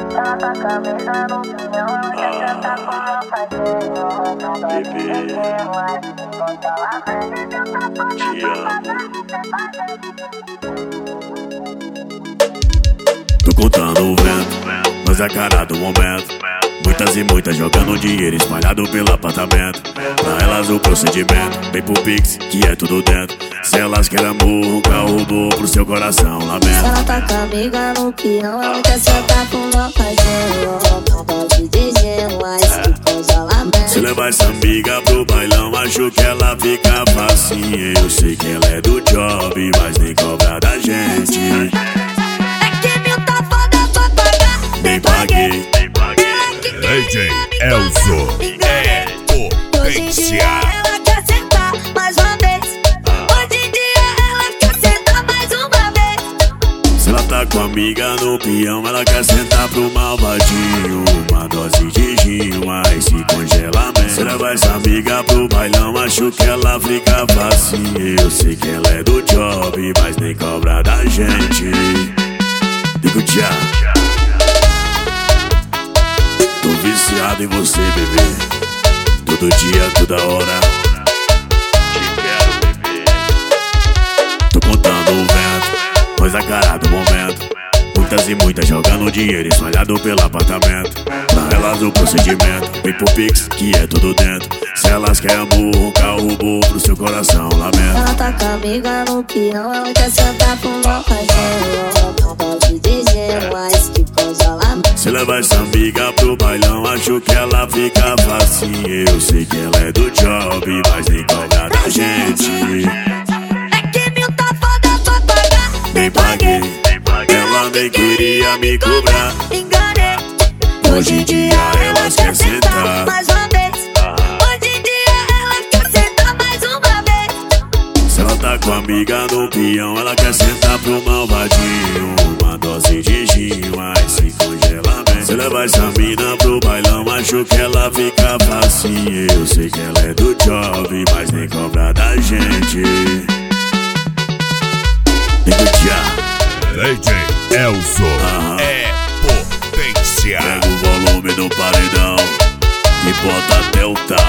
Ela tá camisa no pinhão, ela quer sentar com meu parceiro. Não dá de jeito, mas enquanto ela vem, te amo. Tô contando o vento, mas a cara do momento. Muitas e muitas jogando dinheiro espalhado pelo apartamento. Pra elas o procedimento, vem pro Pix, que é tudo dentro. Se elas querem amor, um carro roubou pro seu coração, lamento. Se ela tá com a amiga no peão, ela quer sentar com meu parceiro. Não pode dizer, mas que coisa lamento. Se levar essa amiga pro bailão, acho que ela fica facinha. Eu sei que ela é do job, mas nem cobra da gente. É que mil tá foda pra pagar, Nem paguei. DJ Elzo é potência. Ela quer sentar mais uma vez. Hoje em dia ela quer sentar mais uma vez. Se ela tá com a amiga no peão, ela quer sentar pro malvadinho. Uma dose de gin, mas se congela mesmo. Se levar essa amiga pro bailão, acho que ela fica facinha. Eu sei que ela é do job, mas nem cobra da gente. Digo tchau. Tô viciado em você, bebê. Todo dia, toda hora. Te quero, bebê. Tô contando o vento, pois a cara do momento. Muitas e muitas jogando dinheiro espalhado pelo apartamento. Pra elas o procedimento, vem pro Pix, que é tudo dentro. Se elas querem amor, um carro roubou pro seu coração, lamento. Ela tá com a amiga no peão, ela quer sentar com meu parceiro. Não pode dizer, mas que coisa lamento. Se levar essa amiga pro bailão, acho que ela fica facinha. Eu sei que ela é do job, mas nem cobra da gente. É que mil tá foda pra pagar, Nem paguei. Ela nem queria me cobrar. enganei. Hoje em dia elas querem sentar mais uma vez. Hoje em dia ela quer sentar mais uma vez. Se ela tá com a amiga no peão, ela quer sentar pro malvadinho. Uma dose de gin, mas se congela mesmo. Se levar essa mina pro bailão, acho que ela fica facinha. Eu sei que ela é do job, mas nem cobra da gente. Digo tchau. DJ Elzo é potência. Pega o volume do paredão e bota até o tal.